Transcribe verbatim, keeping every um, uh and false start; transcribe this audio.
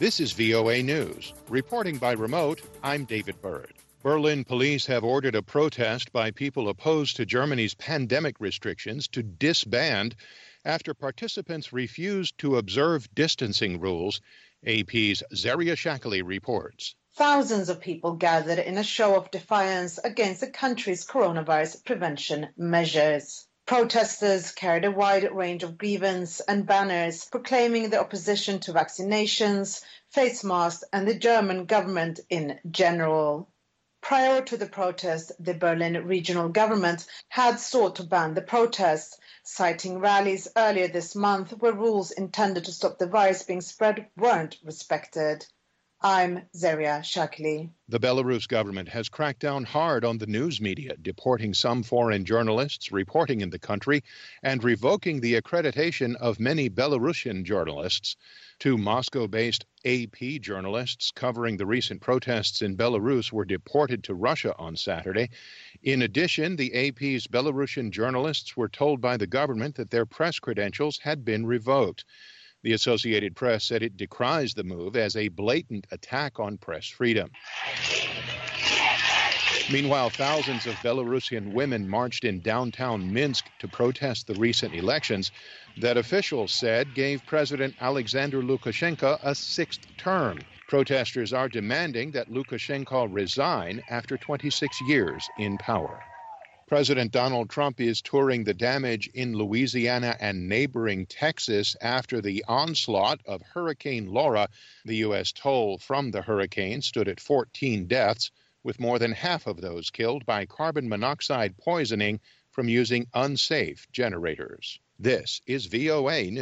This is V O A News. Reporting by remote, I'm David Bird. Berlin police have ordered a protest by people opposed to Germany's pandemic restrictions to disband after participants refused to observe distancing rules. A P's Zaria Shakali reports. Thousands of people gathered in a show of defiance against the country's coronavirus prevention measures. Protesters carried a wide range of grievance and banners proclaiming their opposition to vaccinations, face masks, and the German government in general. Prior to the protest, the Berlin regional government had sought to ban the protests, citing rallies earlier this month where rules intended to stop the virus being spread weren't respected. I'm Zaria Shakali. The Belarus government has cracked down hard on the news media, deporting some foreign journalists reporting in the country and revoking the accreditation of many Belarusian journalists. Two Moscow-based A P journalists covering the recent protests in Belarus were deported to Russia on Saturday. In addition, the A P's Belarusian journalists were told by the government that their press credentials had been revoked. The Associated Press said it decries the move as a blatant attack on press freedom. Meanwhile, thousands of Belarusian women marched in downtown Minsk to protest the recent elections that officials said gave President Alexander Lukashenko a sixth term. Protesters are demanding that Lukashenko resign after twenty-six years in power. President Donald Trump is touring the damage in Louisiana and neighboring Texas after the onslaught of Hurricane Laura. The U S toll from the hurricane stood at fourteen deaths, with more than half of those killed by carbon monoxide poisoning from using unsafe generators. This is V O A News.